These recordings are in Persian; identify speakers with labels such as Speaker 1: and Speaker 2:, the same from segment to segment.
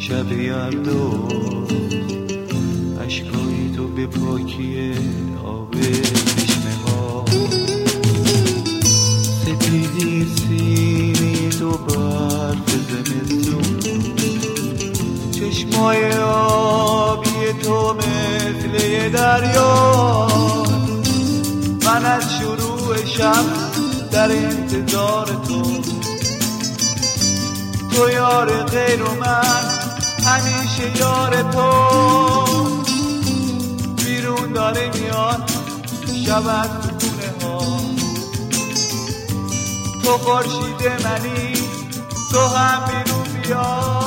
Speaker 1: شب یلدا اشکای تو به پاکی آب چشمه ها، سپیدی سینی تو برف زمستون، چشمای آبی تو مثل یه دریا. من از شروع شب در انتظار تو یار غیر و من همیشه یار تو. بیرون داره میاد شب از تو خونه ها، تو خورشید منی تو هم بیرون بیا.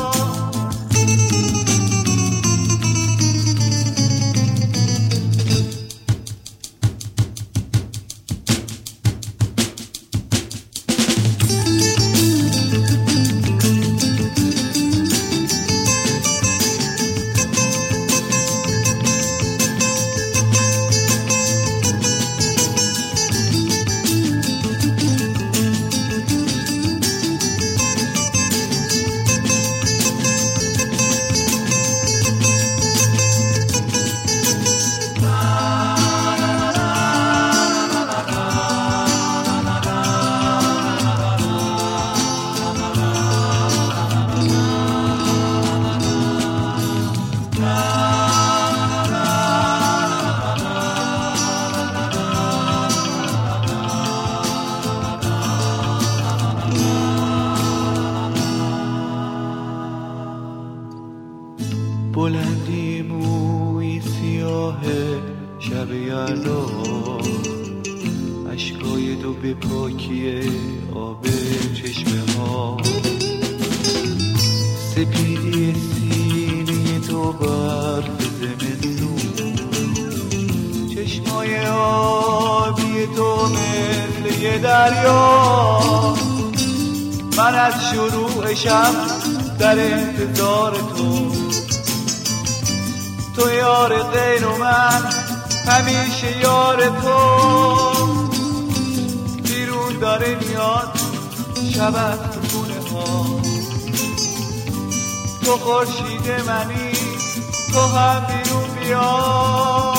Speaker 1: بلندی موی سیاه شب یلدا اشکای تو به پاکی آب چشمه ها، سپیدی سینه تو برف زمستون، چشمای آبی تو مثل یه دریا. من از شروع شب در انتظار تو یار غیر و من همیشه یار تو. بیرون داره میاد شب از تو خونه ها، تو خورشید منی تو هم بیرون بیا.